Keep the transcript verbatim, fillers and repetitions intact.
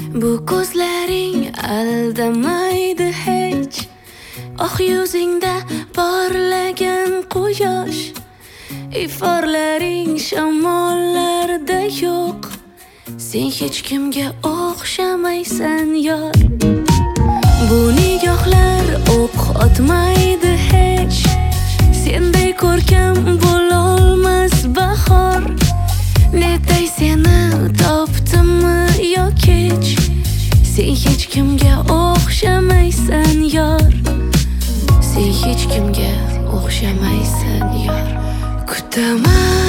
Bu ko'zlaring aldamaydi hech, oq yuzingda porlagan quyosh, iforlaring shamollarda yo'q. Sen hech kimga o'xshamaysan yor. Bu nigohlar o'q otmaydi hech, senday ko'rkam bo'lolmas bahor. Netay seni topdimmi yo kech, sen hech kimga o'xshamaysan yor. Sen hech kimga o'xshamaysan yor. Kutaman